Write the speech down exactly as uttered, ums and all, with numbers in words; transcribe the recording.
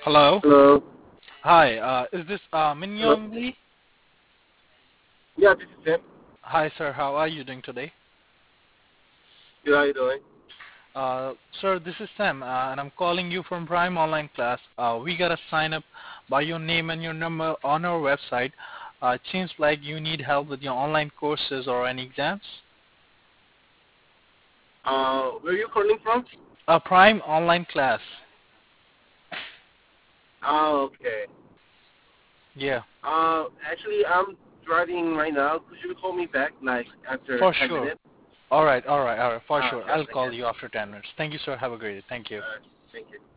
Hello. Hello. Hi. Uh, is this uh, Hello. Minyong Lee? Yeah, this is Tim. Hi, sir. How are you doing today? Good, how you doing? Uh, sir, this is Sam, uh, and I'm calling you from Prime Online Class. Uh, we got to sign up by your name and your number on our website. Uh, it seems like you need help with your online courses or any exams. Uh, where are you calling from? Uh, Prime Online Class. Oh, okay. Yeah, Uh, actually, I'm driving right now. Could you call me back, like, after for ten sure. minutes? All right, all right, all right, for Ah, sure. sure, I'll thank you. call you after ten minutes. Thank you, sir. Have a great day. Thank you. Uh, thank you.